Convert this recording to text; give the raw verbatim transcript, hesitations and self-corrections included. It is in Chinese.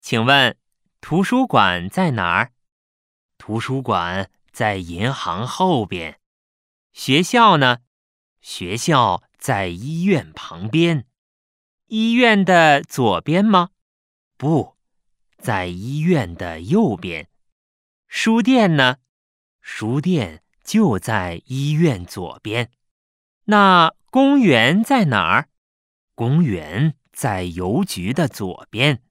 请问图书馆在哪儿？图书馆在银行后边。学校呢？学校在医院旁边。医院的左边吗？不，在医院的右边。书店呢？书店就在医院左边。那公园在哪儿？公园在邮局的左边。